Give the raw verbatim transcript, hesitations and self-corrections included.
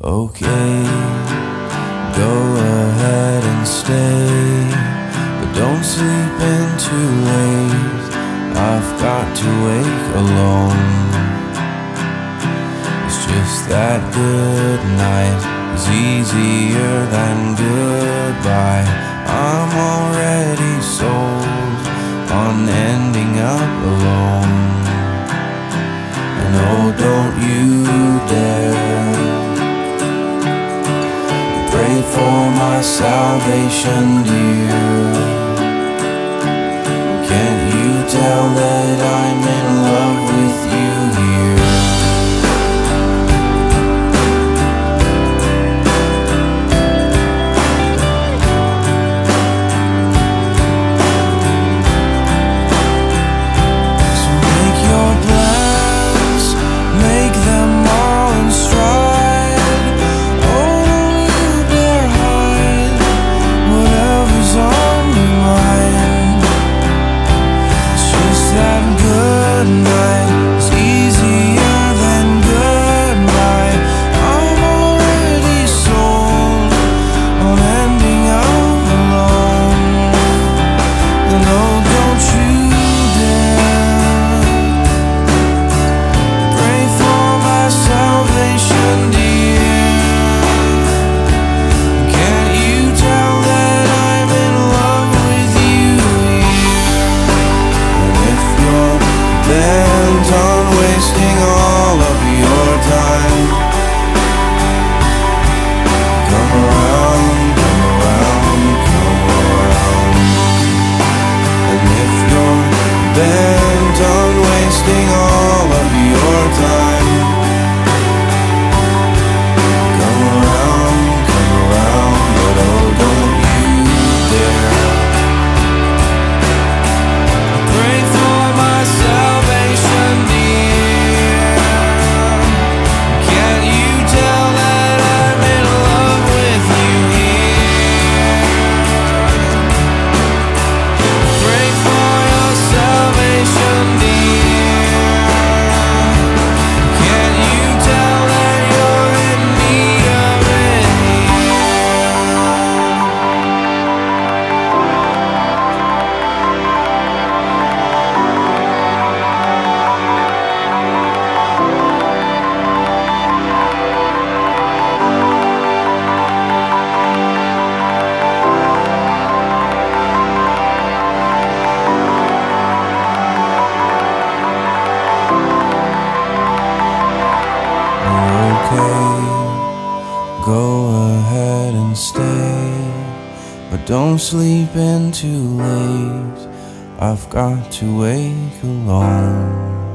Okay, go ahead and stay, but don't sleep in too late. I've got to wake alone. It's just that good night is easier than goodbye. I'm already sold on ending up alone. And oh, don't you dare pray for my salvation, dear. Can't you tell that I'm in love with you here? So make your plans, make them all in stride. Oh, don't you dare hide whatever's on your mind. It's just that good night is easier than goodbye. I'm already sold on ending up alone. And oh, don't you dare pray for my salvation, dear. Can't you tell that I'm in love with you here? And if you're bent on wasting all of your time, come around, come around, come around. And if you're bent on wasting all of your time, come around, come around. But oh, don't you dare pray for my salvation, dear. Can't you tell that I'm in love with you here? Pray for your salvation, dear. Can't you tell that you're in need of it Okay, go ahead and stay, but don't sleep in too late. I've got to wake alone.